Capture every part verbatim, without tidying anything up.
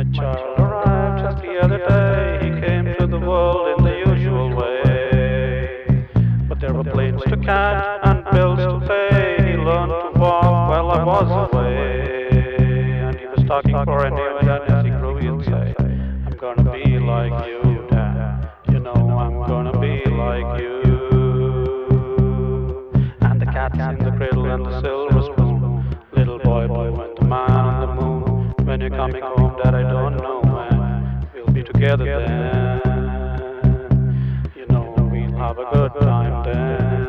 My child arrived just the other day. He came to the world in the usual way. But there were planes to catch and bills to pay. He learned to walk while I was away. And he was talking for a new and as he grew he'd say, I'm gonna be like you, Dad. You know I'm gonna be like you. And the cat's in the cradle and the silver spoon. Little boy, boy, went the man on the moon. When you're coming home, Dad, I don't know when. We'll be together then. You know we'll have a good time then.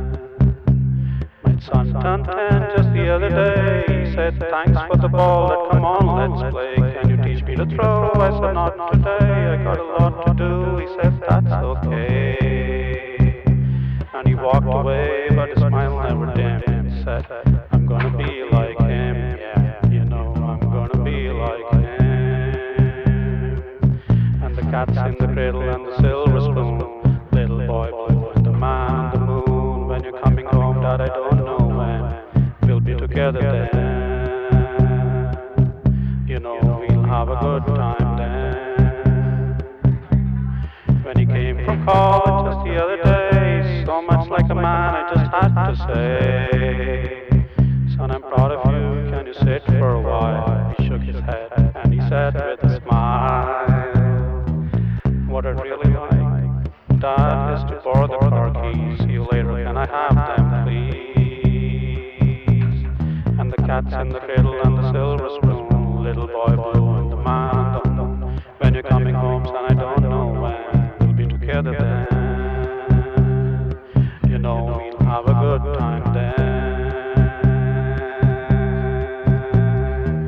My son turned ten just the other day. He said, thanks for the ball, that come on, let's play. Can you teach me to throw? I said, not today, I got a lot to do. He said, that's okay. And he walked away, but his smile never dimmed. He said, I'm gonna be like him, yeah, you know I'm gonna be like him. And the cat's in the cradle and the silver spoon. Little boy, boy, and the man on the moon. When you're coming home, Dad, I don't know when. We'll be together then. You know we'll have a good time then. When he came from college just the other day, so much like a man, I just had to say, son, I'm proud of you, can you sit for a while? He shook his head and he said with a smile, what I'd really like, Dad, is to borrow the car keys. See you later, can I have them please? And the cat's in the cradle and the silver